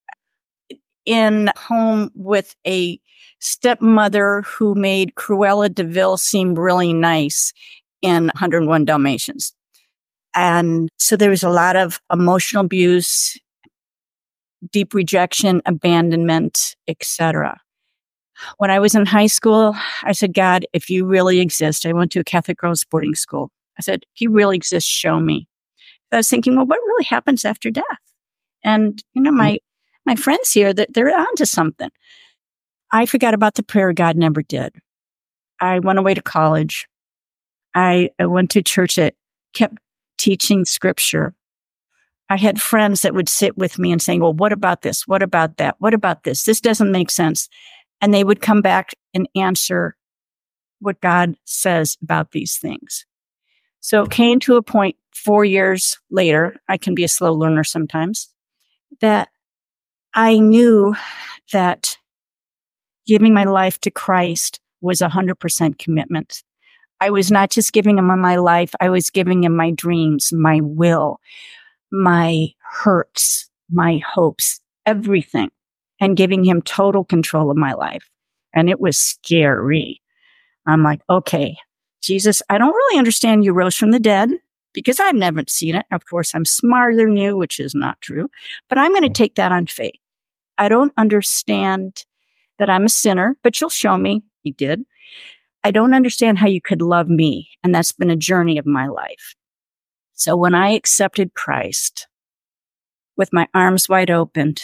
in a home with a stepmother who made Cruella de Vil seem really nice in one oh one Dalmatians. And so there was a lot of emotional abuse, deep rejection, abandonment, et cetera. When I was in high school, I said, God, if you really exist, I went to a Catholic girls' boarding school. I said, if you really exist, show me. I was thinking, well, what really happens after death? And, you know, my, my friends here, that they're onto something. I forgot about the prayer. God never did. I went away to college. I, I went to church that kept teaching scripture. I had friends that would sit with me and saying, well, what about this? What about that? What about this? This doesn't make sense. And they would come back and answer what God says about these things. So it came to a point four years later, I can be a slow learner sometimes, that I knew that giving my life to Christ was a hundred percent commitment. I was not just giving him my life. I was giving him my dreams, my will, my hurts, my hopes, everything, and giving him total control of my life. And it was scary. I'm like, okay, Jesus, I don't really understand you rose from the dead. because I've never seen it. Of course, I'm smarter than you, which is not true, but I'm going to take that on faith. I don't understand that I'm a sinner, but you'll show me. You did. I don't understand how you could love me. And that's been a journey of my life. So when I accepted Christ with my arms wide open,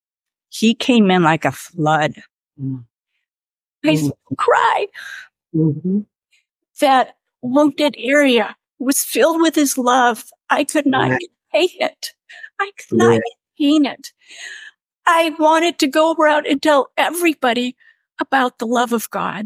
he came in like a flood. Mm. I mm. cried. Mm-hmm. That wounded area was filled with his love. I could not yeah. contain it. I could yeah. not contain it. I wanted to go around and tell everybody about the love of God.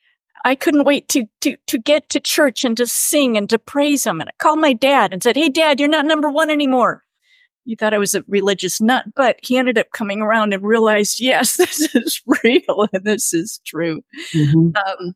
I couldn't wait to, to, to get to church and to sing and to praise him. And I called my dad and said, hey, Dad, you're not number one anymore. He thought I was a religious nut, but he ended up coming around and realized, yes, this is real and this is true. Mm-hmm. Um,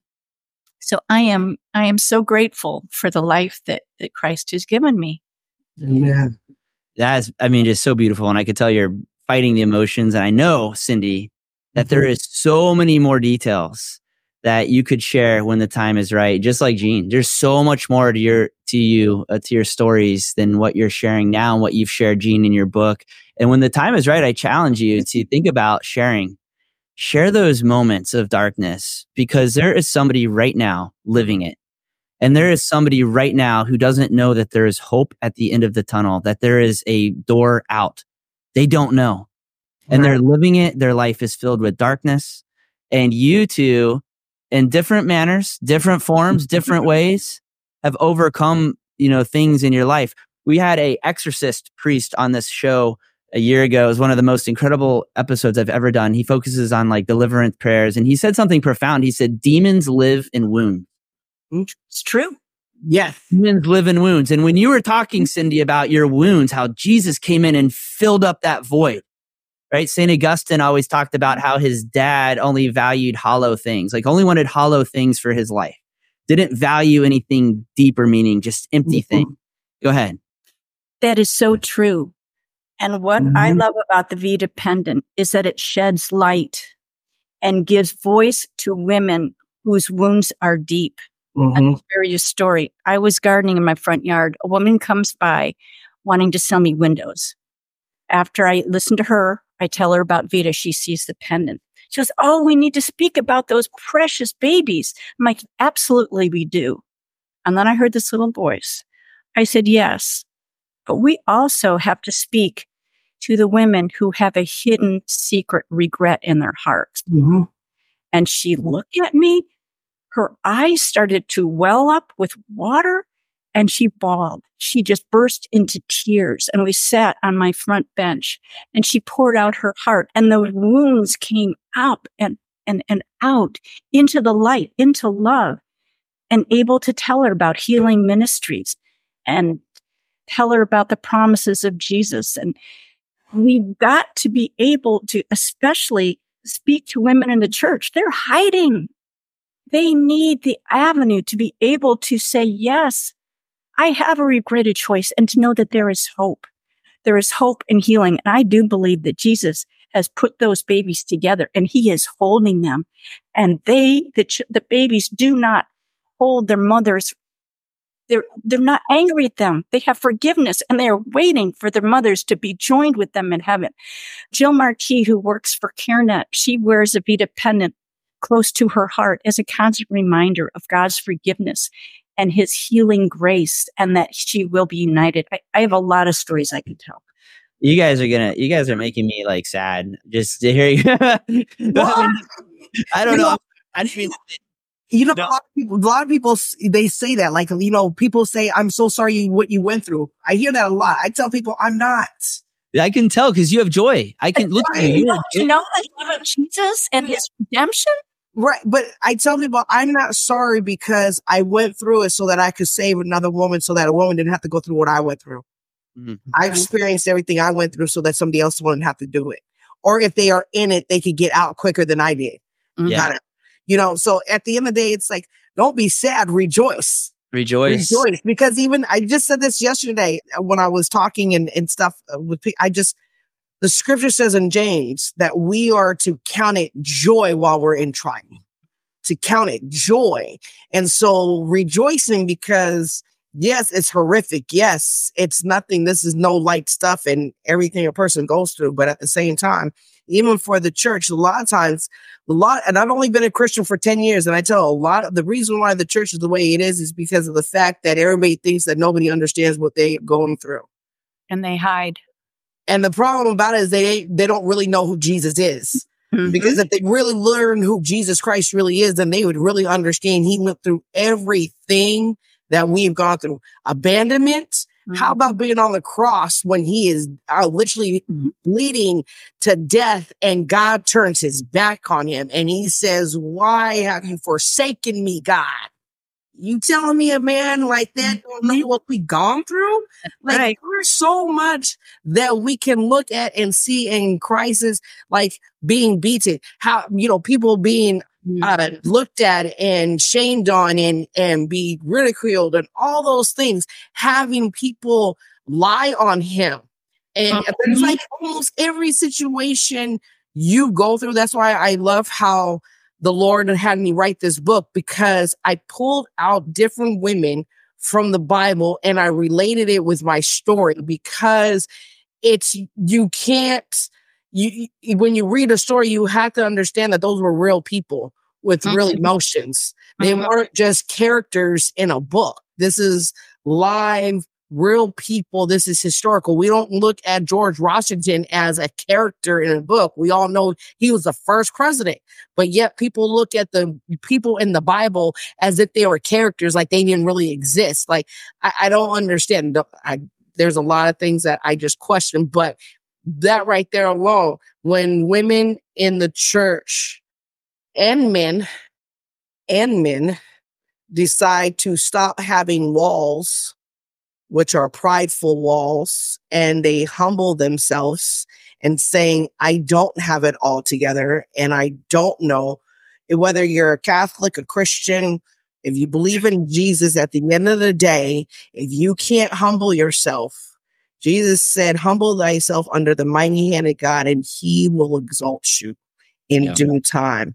so I am, I am so grateful for the life that, that Christ has given me. Yeah. That's, I mean, just so beautiful. And I could tell you're fighting the emotions. And I know, Cindy, that mm-hmm. there is so many more details that you could share when the time is right. Just like Jean, there's so much more to your, to you, uh, to your stories than what you're sharing now and what you've shared, Jean, in your book. And when the time is right, I challenge you to think about sharing, share those moments of darkness, because there is somebody right now living it. And there is somebody right now who doesn't know that there is hope at the end of the tunnel, that there is a door out. They don't know. And they're living it. Their life is filled with darkness. And you two, in different manners, different forms, different ways, have overcome, you know, things in your life. We had a exorcist priest on this show a year ago. It was one of the most incredible episodes I've ever done. He focuses on like deliverance prayers, and he said something profound. He said, demons live in wounds. It's true. Yes. Demons live in wounds. And when you were talking, Cindy, about your wounds, how Jesus came in and filled up that void. Right? Saint Augustine always talked about how his dad only valued hollow things, like only wanted hollow things for his life. Didn't value anything deeper meaning, just empty mm-hmm. things. Go ahead. That is so true. And what mm-hmm. I love about the Vita pendant is that it sheds light and gives voice to women whose wounds are deep. Mm-hmm. I'll share you a story. I was gardening in my front yard. A woman comes by wanting to sell me windows. After I listen to her, I tell her about Vita. She sees the pendant. She goes, oh, we need to speak about those precious babies. I'm like, absolutely, we do. And then I heard this little voice. I said, yes, but we also have to speak to the women who have a hidden secret regret in their hearts. Mm-hmm. And she looked at me. Her eyes started to well up with water. And she bawled. She just burst into tears. And we sat on my front bench and she poured out her heart. And the wounds came up and, and, and out into the light, into love, and able to tell her about healing ministries and tell her about the promises of Jesus. And we've got to be able to especially speak to women in the church. They're hiding. They need the avenue to be able to say, yes, I have a regretted choice, and to know that there is hope. There is hope and healing. And I do believe that Jesus has put those babies together and he is holding them. And they, the, ch- the babies do not hold their mothers. They're, they're not angry at them. They have forgiveness and they are waiting for their mothers to be joined with them in heaven. Jill Marquis, who works for CareNet, she wears a Vita pendant close to her heart as a constant reminder of God's forgiveness and his healing grace, and that she will be united. I, I have a lot of stories I could tell. You guys are gonna, you guys are making me like sad just to hear you. I don't you know. know. I just mean, you know, no. a, lot of people, a lot of people, they say that, like, you know, people say, I'm so sorry what you went through. I hear that a lot. I tell people I'm not. I can tell because you have joy. I can look at you. You know the love of Jesus and his redemption? Right. But I tell people I'm not sorry because I went through it so that I could save another woman, so that a woman didn't have to go through what I went through. Mm-hmm. I experienced everything I went through so that somebody else wouldn't have to do it. Or if they are in it, they could get out quicker than I did. Yeah. You know, so at the end of the day, it's like, don't be sad, rejoice. Rejoice. Rejoice. Because even, I just said this yesterday when I was talking and, and stuff with people, I just, the scripture says in James that we are to count it joy while we're in trial, to count it joy. And so rejoicing because yes, it's horrific. Yes, it's nothing. This is no light stuff and everything a person goes through. But at the same time, even for the church, a lot of times, a lot, and I've only been a Christian for ten years. And I tell a lot of the reason why the church is the way it is, is because of the fact that everybody thinks that nobody understands what they're going through. And they hide. And the problem about it is they, they don't really know who Jesus is. Mm-hmm. Because if they really learn who Jesus Christ really is, then they would really understand he went through everything that we've gone through. Abandonment. Mm-hmm. How about being on the cross when he is uh, literally bleeding to death and God turns his back on him and he says, why have you forsaken me, God? You telling me a man like that don't know what we gone through? Like, right. There's so much that we can look at and see in crisis, like being beaten, how, you know, people being uh, looked at and shamed on and, and be ridiculed and all those things, having people lie on him. And mm-hmm. It's like almost every situation you go through. That's why I love how the Lord had me write this book, because I pulled out different women from the Bible and I related it with my story, because it's, you can't, you, when you read a story, you have to understand that those were real people with mm-hmm. real emotions. They mm-hmm. weren't just characters in a book. This is live, real people. This is historical. We don't look at George Washington as a character in a book. We all know he was the first president, but yet people look at the people in the Bible as if they were characters, like they didn't really exist. Like, I, I don't understand. I, there's a lot of things that I just question, but that right there alone, when women in the church and men and men decide to stop having walls, which are prideful walls, and they humble themselves and saying, I don't have it all together. And I don't know whether you're a Catholic, a Christian, if you believe in Jesus, at the end of the day, if you can't humble yourself, Jesus said, humble thyself under the mighty hand of God, and he will exalt you in yeah. due time.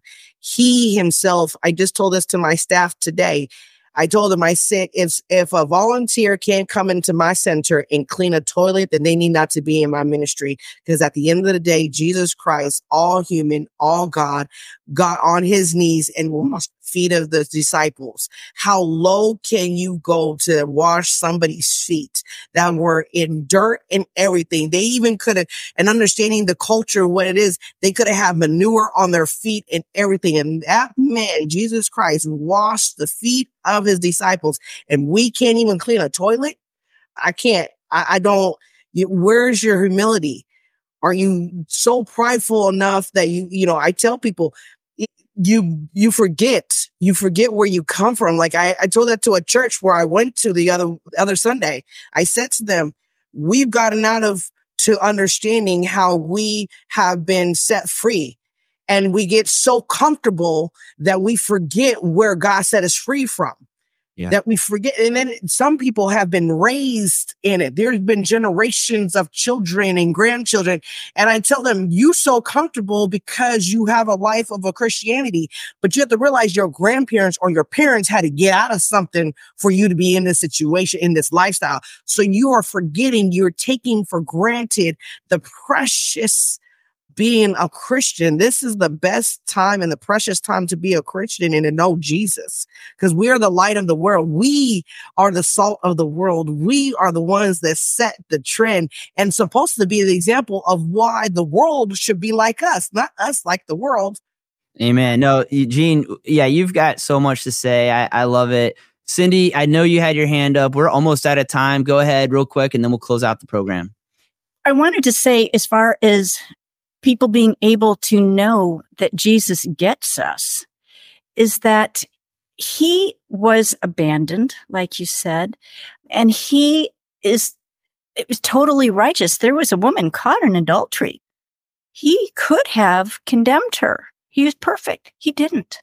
He himself, I just told this to my staff today. I told them, I said, if, if a volunteer can't come into my center and clean a toilet, then they need not to be in my ministry. Because at the end of the day, Jesus Christ, all human, all God, got on his knees and washed the feet of the disciples. How low can you go to wash somebody's feet that were in dirt and everything? They even could have, and understanding the culture, what it is, they could have had manure on their feet and everything. And that man, Jesus Christ, washed the feet of his disciples, and we can't even clean a toilet. I can't, I, I don't, you, where's your humility? Are you so prideful enough that you, you know, I tell people, you, you forget, you forget where you come from. Like I, I told that to a church where I went to the other, other Sunday. I said to them, we've gotten out of to understanding how we have been set free. And we get so comfortable that we forget where God set us free from. Yeah. That we forget. And then some people have been raised in it. There's been generations of children and grandchildren. And I tell them, you so comfortable because you have a life of a Christianity, but you have to realize your grandparents or your parents had to get out of something for you to be in this situation, in this lifestyle. So you are forgetting, you're taking for granted the precious being a Christian. This is the best time and the precious time to be a Christian and to know Jesus, because we are the light of the world. We are the salt of the world. We are the ones that set the trend and supposed to be the example of why the world should be like us, not us like the world. Amen. No, Gene, yeah, you've got so much to say. I, I love it. Cindy, I know you had your hand up. We're almost out of time. Go ahead real quick and then we'll close out the program. I wanted to say, as far as people being able to know that Jesus gets us, is that he was abandoned, like you said, and he is it was totally righteous. There was a woman caught in adultery. He could have condemned her. He was perfect. He didn't.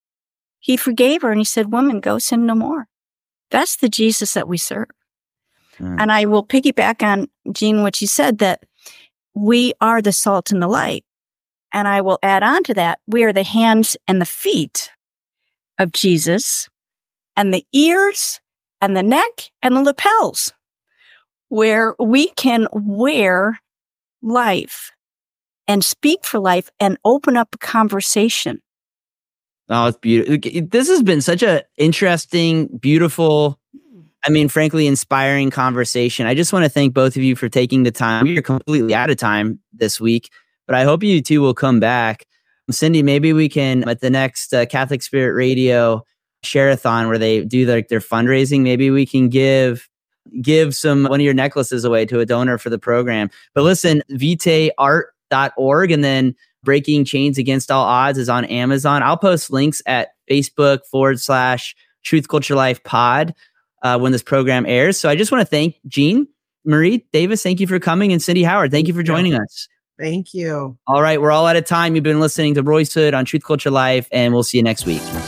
He forgave her and he said, woman, go sin no more. That's the Jesus that we serve. Mm. And I will piggyback on, Gene, what you said, that we are the salt and the light. And I will add on to that, we are the hands and the feet of Jesus and the ears and the neck and the lapels, where we can wear life and speak for life and open up a conversation. Oh, it's beautiful. This has been such an interesting, beautiful, I mean, frankly, inspiring conversation. I just want to thank both of you for taking the time. We are completely out of time this week, but I hope you two will come back. Cindy, maybe we can, at the next uh, Catholic Spirit Radio Share-a-thon where they do like their fundraising, maybe we can give give some one of your necklaces away to a donor for the program. But listen, vitae art dot org and then Breaking Chains Against All Odds is on Amazon. I'll post links at Facebook forward slash Truth Culture Life pod uh, when this program airs. So I just want to thank Jean Marie Davis. Thank you for coming. And Cindy Howard, thank you for joining us. Thank you. All right. We're all out of time. You've been listening to Royce Hood on Truth Culture Life, and we'll see you next week.